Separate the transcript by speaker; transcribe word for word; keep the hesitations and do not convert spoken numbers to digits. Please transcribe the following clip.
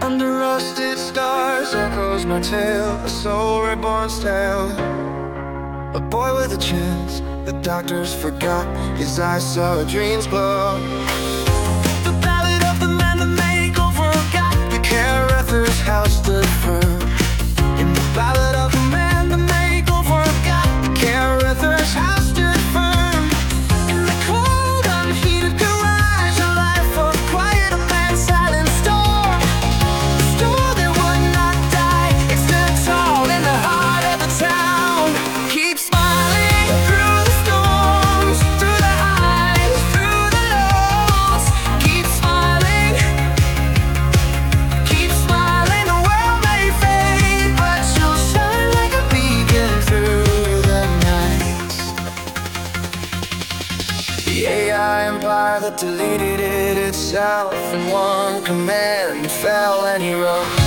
Speaker 1: Under rusted stars echoes my tale, a soul reborn's tale. A boy with a chance, the doctors forgot. His eyes saw dreams glow. The ballad of the man the maker forgot. The Carruthers' house stood firm. In the ballad of the man the maker forgot. The Carruthers' house stood firm. In the cold, unheated garage, a life of quiet, a man's silent storm. A store that would not die, it stood tall in the heart of the town. Keep smiling through the storms, through the highs, through the lows. Keep smiling, keep smiling. The world may fade, but you'll shine like a beacon through the night. The A I empire that deleted it itself in one command fell, and he wrote